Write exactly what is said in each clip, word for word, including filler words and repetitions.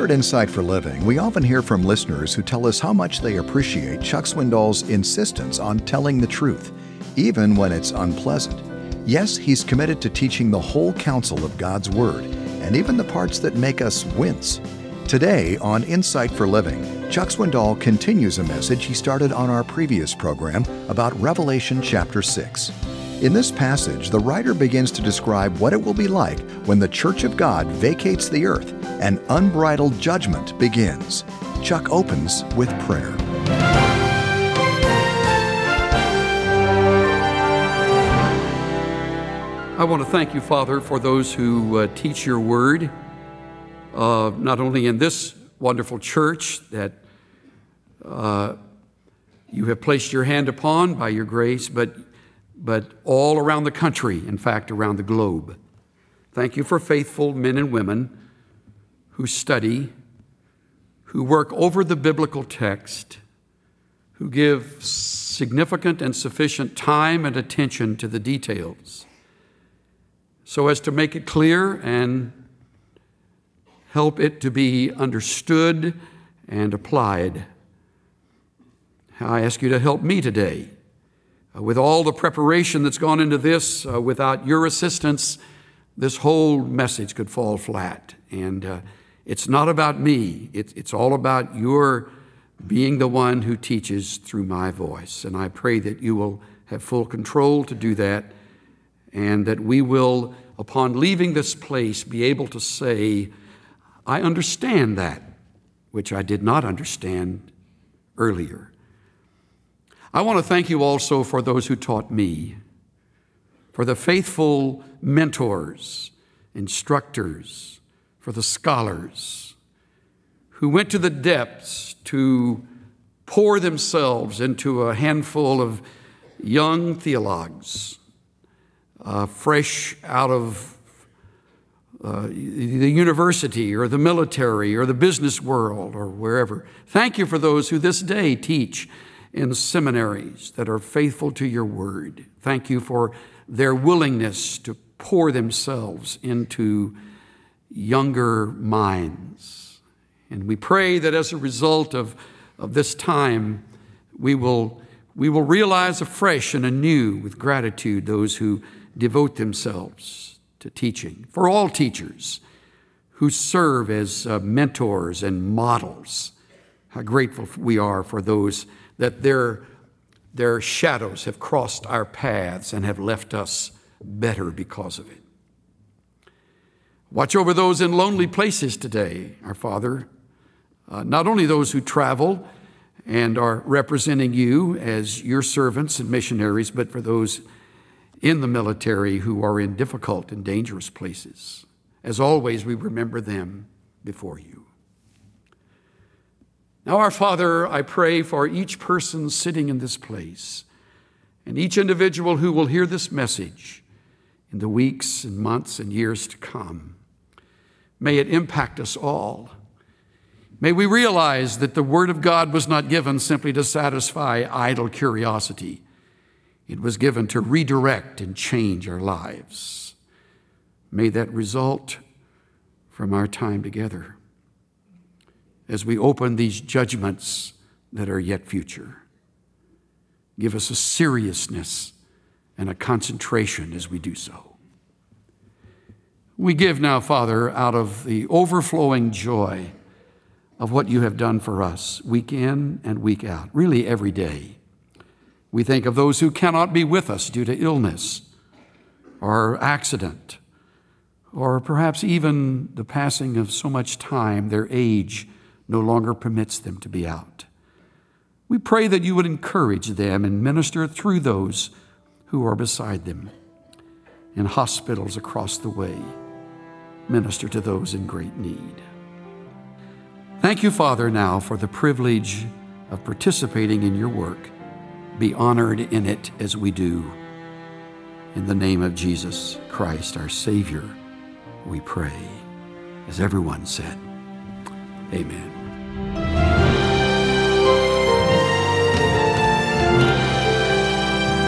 at Insight for Living, we often hear from listeners who tell us how much they appreciate Chuck Swindoll's insistence on telling the truth, even when it's unpleasant. Yes, he's committed to teaching the whole counsel of God's Word, and even the parts that make us wince. Today on Insight for Living, Chuck Swindoll continues a message he started on our previous program about Revelation chapter six. In this passage, the writer begins to describe what it will be like when the Church of God vacates the earth and unbridled judgment begins. Chuck opens with prayer. I want to thank you, Father, for those who uh, teach your word, uh, not only in this wonderful church that uh, you have placed your hand upon by your grace, but but all around the country, in fact, around the globe. Thank you for faithful men and women who study, who work over the biblical text, who give significant and sufficient time and attention to the details so as to make it clear and help it to be understood and applied. I ask you to help me today. Uh, with all the preparation that's gone into this, uh, without your assistance, this whole message could fall flat. And uh, it's not about me. It, it's all about your being the one who teaches through my voice. And I pray that you will have full control to do that, and that we will, upon leaving this place, be able to say, I understand that, which I did not understand earlier. I want to thank you also for those who taught me, for the faithful mentors, instructors, for the scholars who went to the depths to pour themselves into a handful of young theologues, uh, fresh out of uh, the university or the military or the business world or wherever. Thank you for those who this day teach in seminaries that are faithful to your word. Thank you for their willingness to pour themselves into younger minds. And we pray that as a result of, of this time, we will, we will realize afresh and anew with gratitude those who devote themselves to teaching. For all teachers who serve as uh, mentors and models, how grateful we are for those that their, their shadows have crossed our paths and have left us better because of it. Watch over those in lonely places today, our Father, uh, not only those who travel and are representing you as your servants and missionaries, but for those in the military who are in difficult and dangerous places. As always, we remember them before you. Now, our Father, I pray for each person sitting in this place and each individual who will hear this message in the weeks and months and years to come. May it impact us all. May we realize that the Word of God was not given simply to satisfy idle curiosity. It was given to redirect and change our lives. May that result from our time together as we open these judgments that are yet future. Give us a seriousness and a concentration as we do so. We give now, Father, out of the overflowing joy of what you have done for us week in and week out, really every day. We think of those who cannot be with us due to illness or accident, or perhaps even the passing of so much time, their age no longer permits them to be out. We pray that you would encourage them and minister through those who are beside them in hospitals across the way. Minister to those in great need. Thank you, Father, now for the privilege of participating in your work. Be honored in it as we do. In the name of Jesus Christ, our Savior, we pray. As everyone said, amen.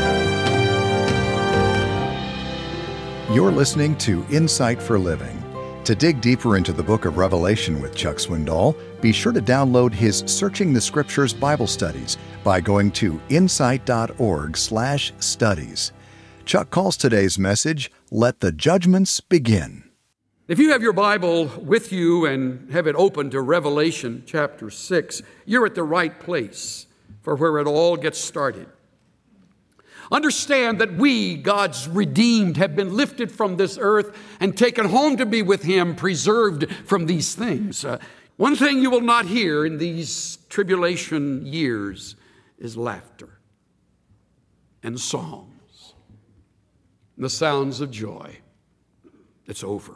You're listening to Insight for Living. To dig deeper into the book of Revelation with Chuck Swindoll, be sure to download his Searching the Scriptures Bible studies by going to insight.org slash studies. Chuck calls today's message, Let the Judgments Begin. If you have your Bible with you and have it open to Revelation chapter six, you're at the right place for where it all gets started. Understand that we, God's redeemed, have been lifted from this earth and taken home to be with Him, preserved from these things. Uh, one thing you will not hear in these tribulation years is laughter and songs, and the sounds of joy. It's over.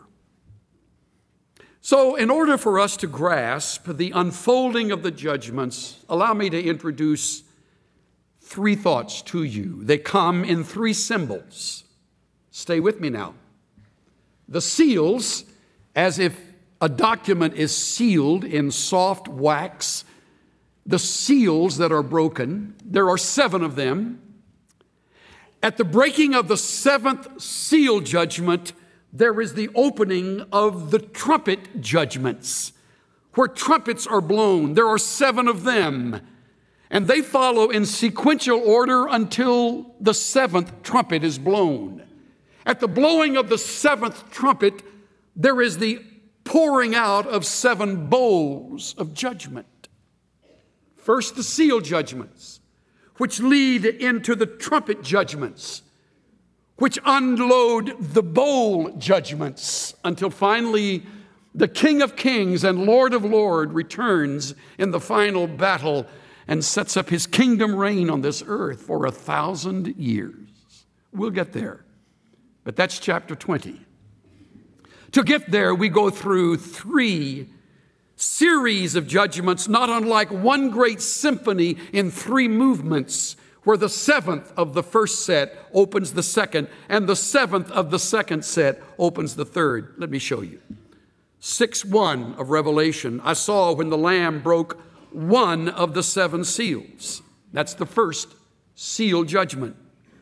So, in order for us to grasp the unfolding of the judgments, allow me to introduce three thoughts to you. They come in three symbols. Stay with me now. The seals, as if a document is sealed in soft wax, the seals that are broken, there are seven of them. At the breaking of the seventh seal judgment, there is the opening of the trumpet judgments, where trumpets are blown. There are seven of them, and they follow in sequential order until the seventh trumpet is blown. At the blowing of the seventh trumpet, there is the pouring out of seven bowls of judgment. First, the seal judgments, which lead into the trumpet judgments, which unload the bowl judgments, until finally the King of Kings and Lord of Lords returns in the final battle and sets up His kingdom reign on this earth for a thousand years. We'll get there, but that's chapter twenty. To get there, we go through three series of judgments, not unlike one great symphony in three movements, where the seventh of the first set opens the second, and the seventh of the second set opens the third. Let me show you. six one of Revelation, I saw when the Lamb broke one of the seven seals. That's the first seal judgment.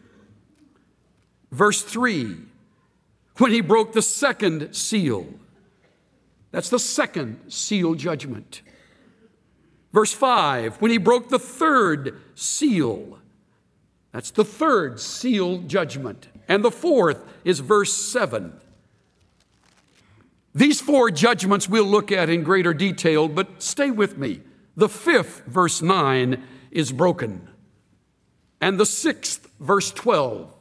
Verse three, when He broke the second seal. That's the second seal judgment. Verse five, when He broke the third seal. That's the third seal judgment. And the fourth is verse seven. These four judgments we'll look at in greater detail, but stay with me. The fifth, verse nine, is broken. And the sixth, verse twelve,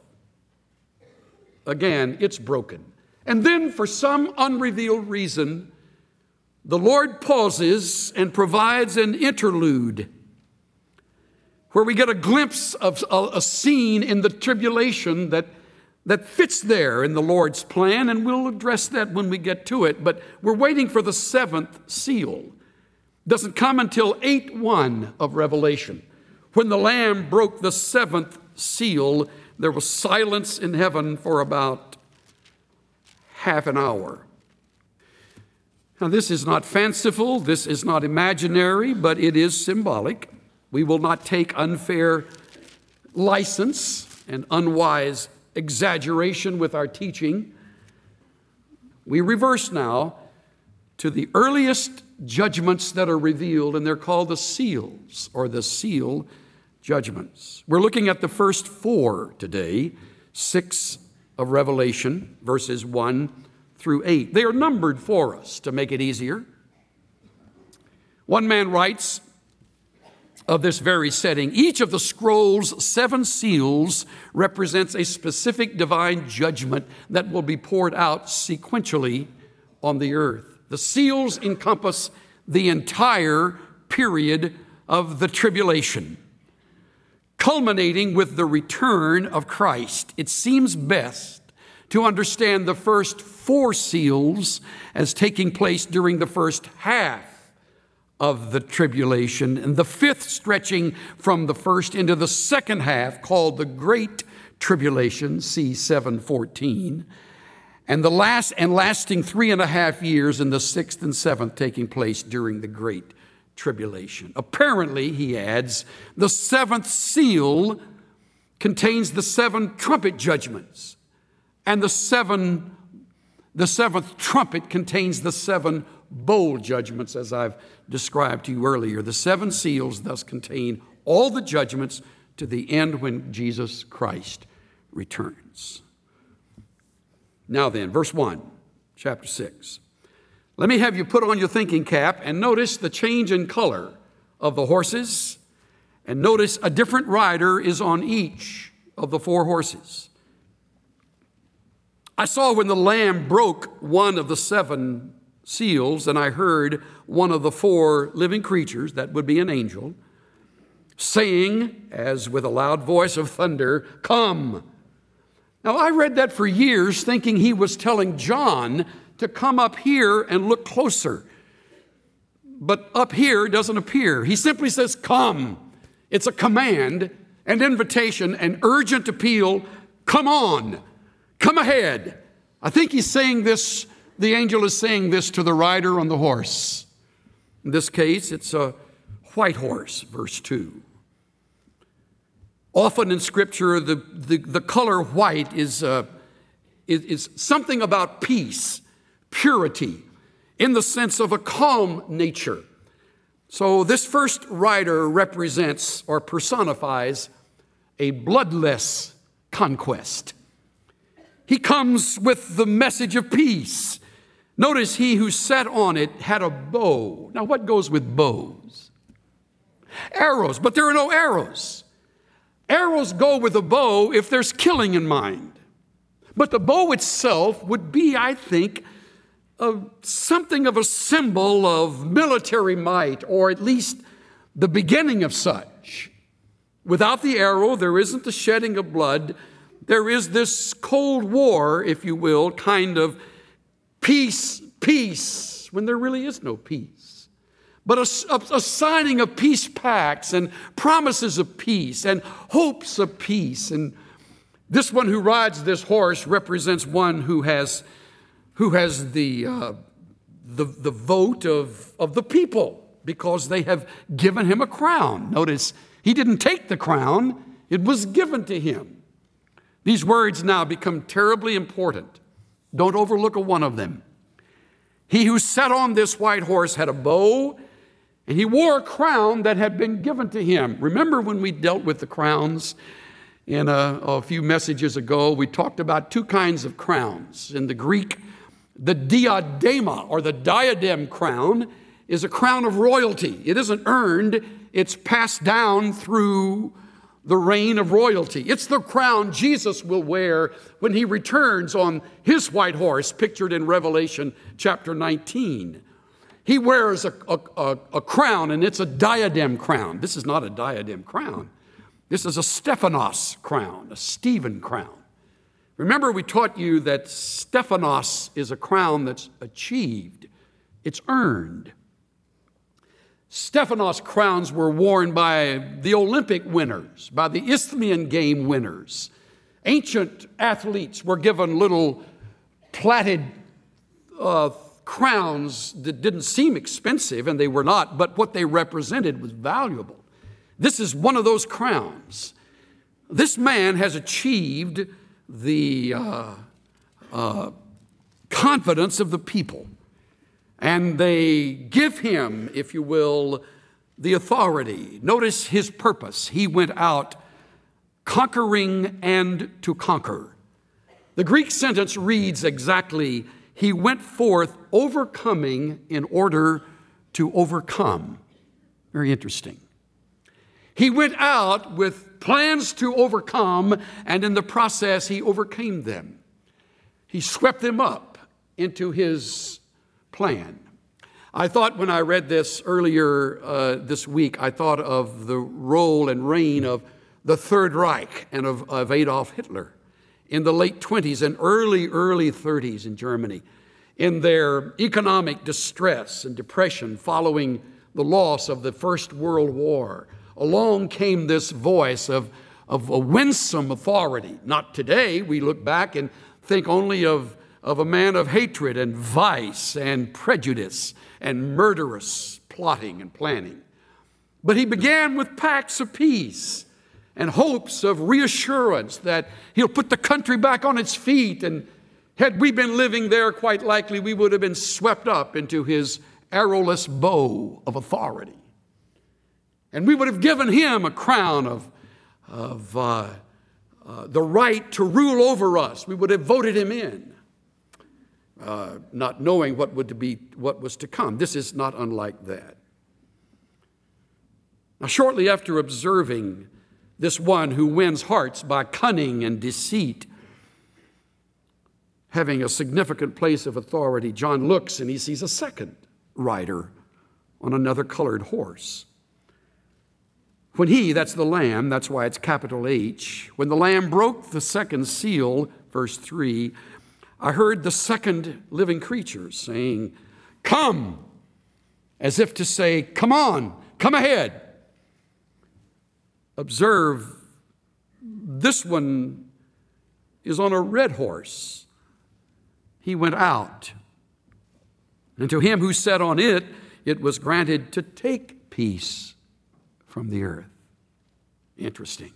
again, it's broken. And then, for some unrevealed reason, the Lord pauses and provides an interlude where we get a glimpse of a, a scene in the tribulation that, that fits there in the Lord's plan, and we'll address that when we get to it. But we're waiting for the seventh seal. Doesn't come until eight one of Revelation. When the Lamb broke the seventh seal, there was silence in heaven for about half an hour. Now, this is not fanciful, this is not imaginary, but it is symbolic. We will not take unfair license and unwise exaggeration with our teaching. We reverse now to the earliest judgments that are revealed, and they're called the seals, or the seal judgments. We're looking at the first four today, six of Revelation, verses one through eight. They are numbered for us to make it easier. One man writes of this very setting, each of the scroll's seven seals represents a specific divine judgment that will be poured out sequentially on the earth. The seals encompass the entire period of the tribulation, culminating with the return of Christ. It seems best to understand the first four seals as taking place during the first half of the tribulation, and the fifth stretching from the first into the second half, called the Great Tribulation, see seven fourteen, and the last and lasting three and a half years in the sixth and seventh taking place during the Great Tribulation. Apparently, he adds, the seventh seal contains the seven trumpet judgments and the seven The seventh trumpet contains the seven bowl judgments, as I've described to you earlier. The seven seals thus contain all the judgments to the end when Jesus Christ returns. Now then, verse one, chapter six. Let me have you put on your thinking cap and notice the change in color of the horses, and notice a different rider is on each of the four horses. I saw when the Lamb broke one of the seven seals, and I heard one of the four living creatures, that would be an angel, saying, as with a loud voice of thunder, "Come." Now, I read that for years thinking he was telling John to come up here and look closer. But up here doesn't appear. He simply says, "Come." It's a command, an invitation, an urgent appeal. Come on, come ahead. I think he's saying this, the angel is saying this to the rider on the horse. In this case, it's a white horse, verse two. Often in Scripture, the, the, the color white is, uh, is, is something about peace, purity, in the sense of a calm nature. So this first rider represents or personifies a bloodless conquest. He comes with the message of peace. Notice he who sat on it had a bow. Now, what goes with bows? Arrows, but there are no arrows. Arrows go with a bow if there's killing in mind. But the bow itself would be, I think, uh, something of a symbol of military might, or at least the beginning of such. Without the arrow, there isn't the shedding of blood. There is this Cold War, if you will, kind of peace, peace, when there really is no peace. But a, a, a signing of peace pacts and promises of peace and hopes of peace. And this one who rides this horse represents one who has, who has the, uh, the, the vote of, of the people, because they have given him a crown. Notice, he didn't take the crown, it was given to him. These words now become terribly important. Don't overlook a one of them. He who sat on this white horse had a bow, and he wore a crown that had been given to him. Remember when we dealt with the crowns in a, a few messages ago, we talked about two kinds of crowns. In the Greek, the diadema, or the diadem crown, is a crown of royalty. It isn't earned, it's passed down through the reign of royalty. It's the crown Jesus will wear when he returns on his white horse, pictured in Revelation chapter nineteen. He wears a, a, a, a crown, and it's a diadem crown. This is not a diadem crown. This is a Stephanos crown, a Stephen crown. Remember, we taught you that Stephanos is a crown that's achieved. It's earned. Stephanos crowns were worn by the Olympic winners, by the Isthmian game winners. Ancient athletes were given little plaited uh, crowns that didn't seem expensive, and they were not, but what they represented was valuable. This is one of those crowns. This man has achieved the uh, uh, confidence of the people. And they give him, if you will, the authority. Notice his purpose. He went out conquering and to conquer. The Greek sentence reads exactly, he went forth overcoming in order to overcome. Very interesting. He went out with plans to overcome, and in the process, he overcame them. He swept them up into his plan. I thought when I read this earlier uh, this week, I thought of the role and reign of the Third Reich and of, of Adolf Hitler in the late twenties and early, early thirties in Germany, in their economic distress and depression following the loss of the First World War. Along came this voice of, of a winsome authority. Not today. We look back and think only of of a man of hatred and vice and prejudice and murderous plotting and planning. But he began with pacts of peace and hopes of reassurance that he'll put the country back on its feet and Had we been living there, quite likely we would have been swept up into his arrowless bow of authority. And we would have given him a crown of, of uh, uh, the right to rule over us. We would have voted him in, uh, not knowing what would be what was to come. This is not unlike that. Now, shortly after observing this one who wins hearts by cunning and deceit, having a significant place of authority, John looks and he sees a second rider on another colored horse. When he, that's the Lamb, that's why it's capital H, when the Lamb broke the second seal, verse three, I heard the second living creature saying, "Come," as if to say, "Come on, come ahead." Observe, this one is on a red horse. He went out, and to him who sat on it, it was granted to take peace from the earth. Interesting.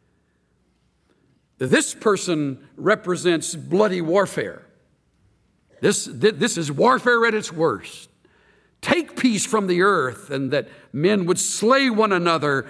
This person represents bloody warfare. This, this is warfare at its worst. Take peace from the earth, and that men would slay one another.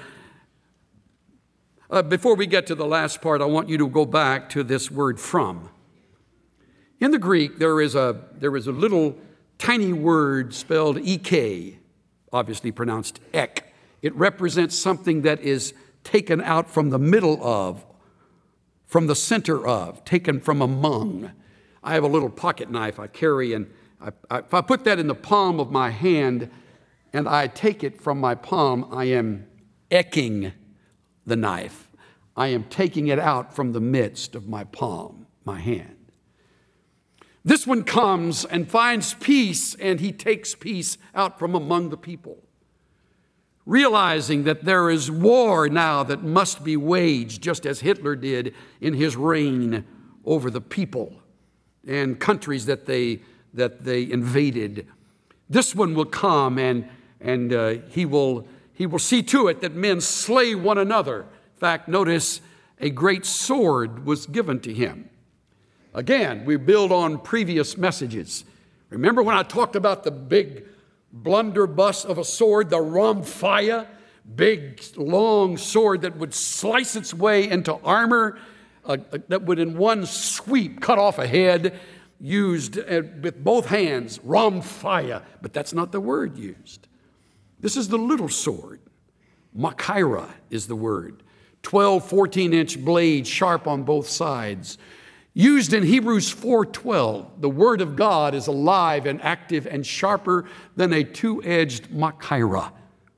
Uh, before we get to the last part, I want you to go back to this word "from." In the Greek, there is a, there is a little tiny word spelled E K, obviously pronounced ek. It represents something that is taken out from the middle of, from the center of, taken from among. I have a little pocket knife I carry, and I, I, if I put that in the palm of my hand and I take it from my palm, I am eking the knife. I am taking it out from the midst of my palm, my hand. This one comes and finds peace, and he takes peace out from among the people, realizing that there is war now that must be waged, just as Hitler did in his reign over the people and countries that they, that they invaded. This one will come, and, and uh, he will, he will see to it that men slay one another. In fact, notice a great sword was given to him. Again, we build on previous messages. Remember when I talked about the big blunderbuss of a sword, the Ramphaya, big, long sword that would slice its way into armor, uh, uh, that would in one sweep cut off a head, used uh, with both hands, Ramphaya, but that's not the word used. This is the little sword. Machaira is the word. twelve, fourteen-inch blades, sharp on both sides. Used in Hebrews four twelve, the word of God is alive and active and sharper than a two-edged machaira.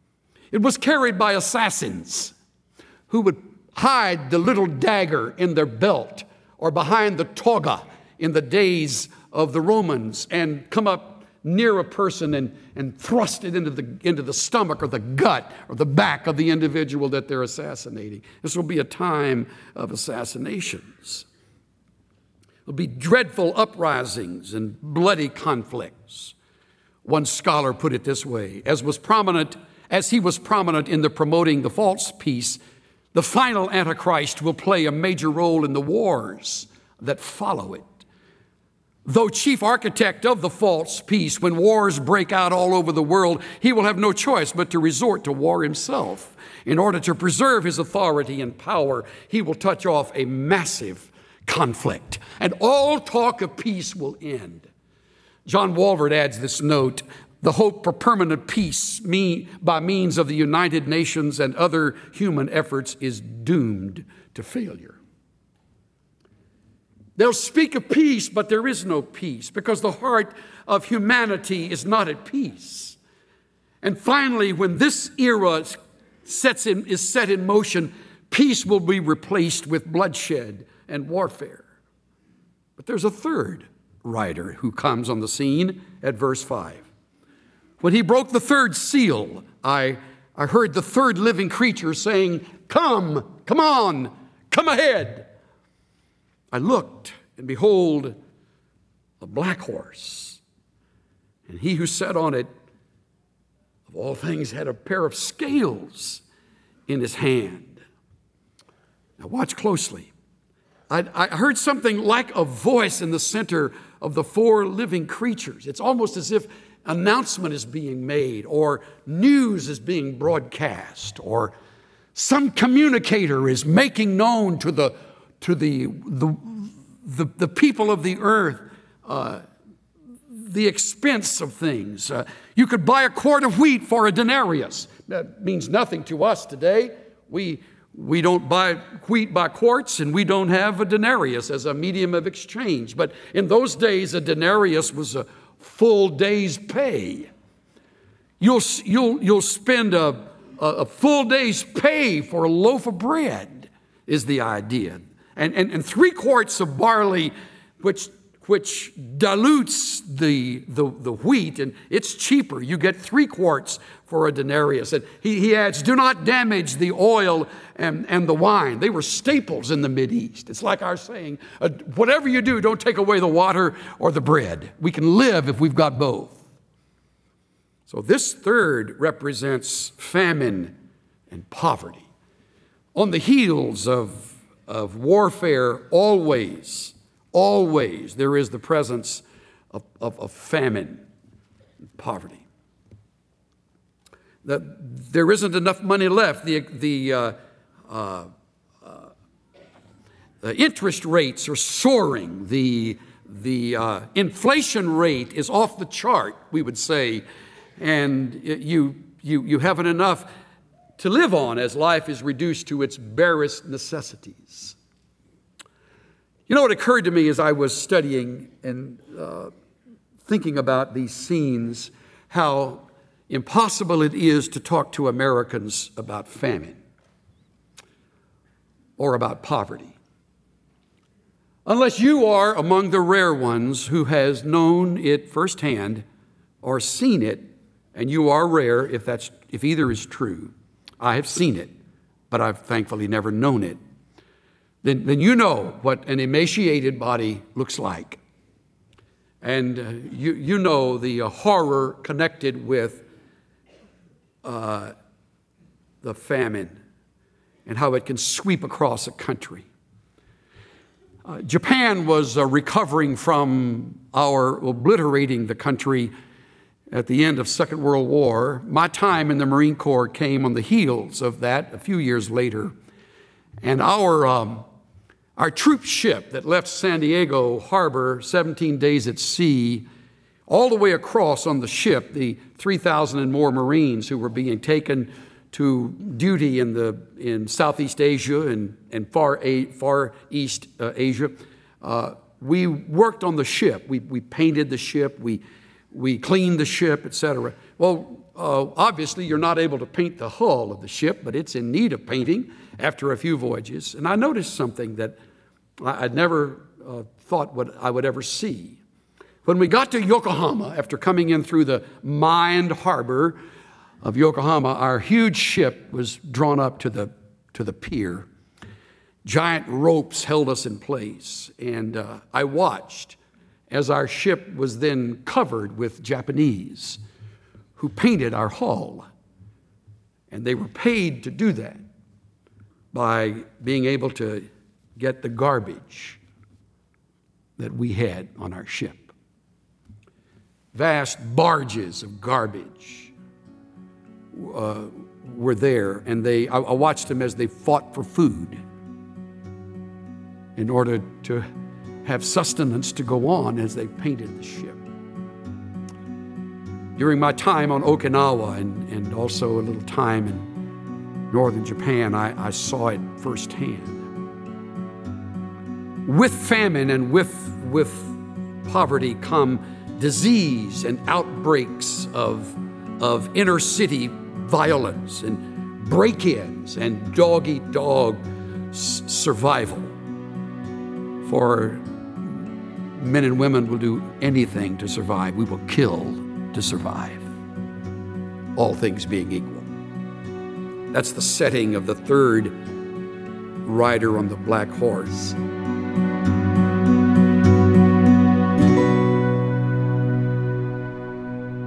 It was carried by assassins who would hide the little dagger in their belt or behind the toga in the days of the Romans and come up near a person and, and thrust it into the, into the stomach or the gut or the back of the individual that they're assassinating. This will be a time of assassinations. There'll be dreadful uprisings and bloody conflicts. One scholar put it this way: as was prominent, as he was prominent in the promoting the false peace, the final Antichrist will play a major role in the wars that follow it. Though chief architect of the false peace, when wars break out all over the world, he will have no choice but to resort to war himself. In order to preserve his authority and power, he will touch off a massive conflict, and all talk of peace will end. John Walvoord adds this note: the hope for permanent peace me, by means of the United Nations and other human efforts is doomed to failure. They'll speak of peace, but there is no peace because the heart of humanity is not at peace. And finally, when this era sets in, is set in motion, peace will be replaced with bloodshed and warfare. But there's a third rider who comes on the scene at verse five. When he broke the third seal, I, I heard the third living creature saying, "Come, come on, come ahead." I looked, and behold, a black horse, and he who sat on it, of all things, had a pair of scales in his hand. Now watch closely. I, I heard something like a voice in the center of the four living creatures. It's almost as if announcement is being made, or news is being broadcast, or some communicator is making known to the to the the the, the people of the earth uh, the expense of things. Uh, you could buy a quart of wheat for a denarius. That means nothing to us today. We we don't buy wheat by quarts, and we don't have a denarius as a medium of exchange. But in those days, a denarius was a full day's pay. You'll you'll you'll spend a a full day's pay for a loaf of bread, is the idea. And, and, and three quarts of barley, which, which dilutes the, the, the wheat, and it's cheaper. You get three quarts for a denarius. And he, he adds, do not damage the oil and, and the wine. They were staples in the Mideast. It's like our saying, uh, whatever you do, don't take away the water or the bread. We can live if we've got both. So this third represents famine and poverty. On the heels of, of warfare, always, always there is the presence of, of, of famine and poverty. That there isn't enough money left. The, the, uh, uh, uh, the interest rates are soaring. The, the uh, inflation rate is off the chart, we would say. And you, you, you haven't enough to live on as life is reduced to its barest necessities. You know what occurred to me as I was studying and uh, thinking about these scenes, how impossible it is to talk to Americans about famine or about poverty, unless you are among the rare ones who has known it firsthand or seen it. And you are rare if that's if either is true. I have seen it, but I've thankfully never known it. Then, then you know what an emaciated body looks like. And uh, you, you know the uh, horror connected with uh, the famine and how it can sweep across a country. Uh, Japan was uh, recovering from our obliterating the country at the end of Second World War. My time in the Marine Corps came on the heels of that a few years later. And our, um, our troop ship that left San Diego Harbor, seventeen days at sea, all the way across on the ship, the three thousand and more Marines who were being taken to duty in, the, in Southeast Asia and, and far, a, far East uh, Asia, uh, we worked on the ship. We, we painted the ship. We We cleaned the ship, et cetera. Well, uh, obviously, you're not able to paint the hull of the ship, but it's in need of painting after a few voyages. And I noticed something that I, I'd never uh, thought what I would ever see. When we got to Yokohama, after coming in through the mined harbor of Yokohama, our huge ship was drawn up to the, to the pier. Giant ropes held us in place, and uh, I watched as our ship was then covered with Japanese who painted our hull. And they were paid to do that by being able to get the garbage that we had on our ship. Vast barges of garbage uh, were there, and they, I, I watched them as they fought for food in order to have sustenance to go on as they painted the ship. During my time on Okinawa and, and also a little time in northern Japan, I, I saw it firsthand. With famine and with, with poverty come disease and outbreaks of, of inner city violence and break-ins and dog-eat-dog s- survival. For men and women will do anything to survive. We will kill to survive, all things being equal. That's the setting of the third rider on the black horse.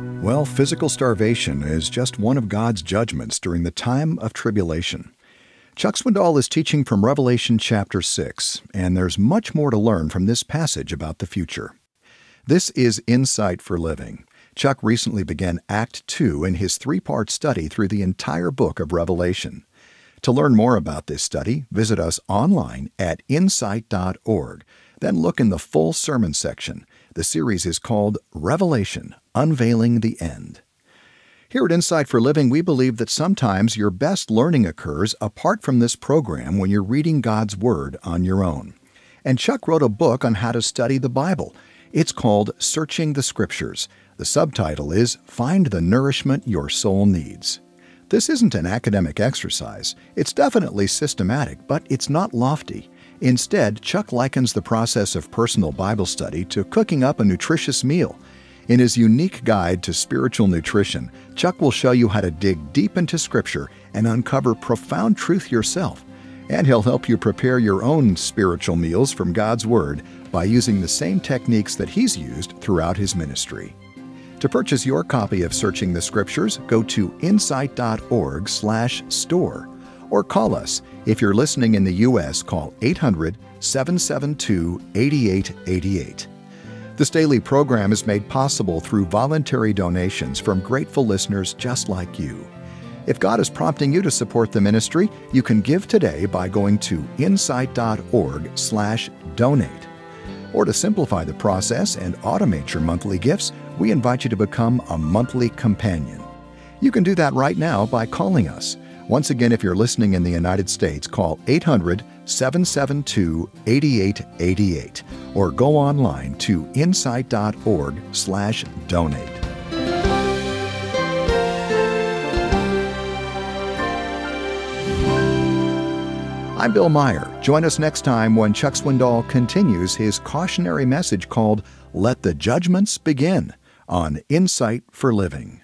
Well, physical starvation is just one of God's judgments during the time of tribulation. Chuck Swindoll is teaching from Revelation chapter six, and there's much more to learn from this passage about the future. This is Insight for Living. Chuck recently began Act two in his three-part study through the entire book of Revelation. To learn more about this study, visit us online at insight dot org. Then look in the full sermon section. The series is called Revelation, Unveiling the End. Here at Insight for Living, we believe that sometimes your best learning occurs apart from this program when you're reading God's Word on your own. And Chuck wrote a book on how to study the Bible. It's called Searching the Scriptures. The subtitle is Find the Nourishment Your Soul Needs. This isn't an academic exercise. It's definitely systematic, but it's not lofty. Instead, Chuck likens the process of personal Bible study to cooking up a nutritious meal. In his unique guide to spiritual nutrition, Chuck will show you how to dig deep into Scripture and uncover profound truth yourself. And he'll help you prepare your own spiritual meals from God's Word by using the same techniques that he's used throughout his ministry. To purchase your copy of Searching the Scriptures, go to insight dot org slash store or call us. If you're listening in the U S, call eight hundred, seven seven two, eight eight eight eight. This daily program is made possible through voluntary donations from grateful listeners just like you. If God is prompting you to support the ministry, you can give today by going to insight dot org slash donate. Or to simplify the process and automate your monthly gifts, we invite you to become a monthly companion. You can do that right now by calling us. Once again, if you're listening in the United States, call eight hundred, seven seven two, eight eight eight eight or go online to insight dot org slash donate. I'm Bill Meyer. Join us next time when Chuck Swindoll continues his cautionary message called Let the Judgments Begin on Insight for Living.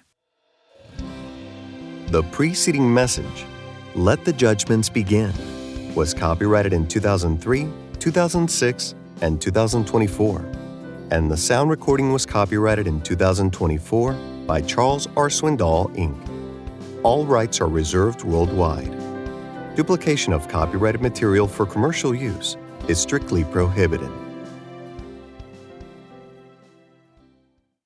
The preceding message, Let the Judgments Begin, was copyrighted in two thousand three, two thousand six, and two thousand twenty-four, and the sound recording was copyrighted in two thousand twenty-four by Charles R. Swindoll, Incorporated. All rights are reserved worldwide. Duplication of copyrighted material for commercial use is strictly prohibited.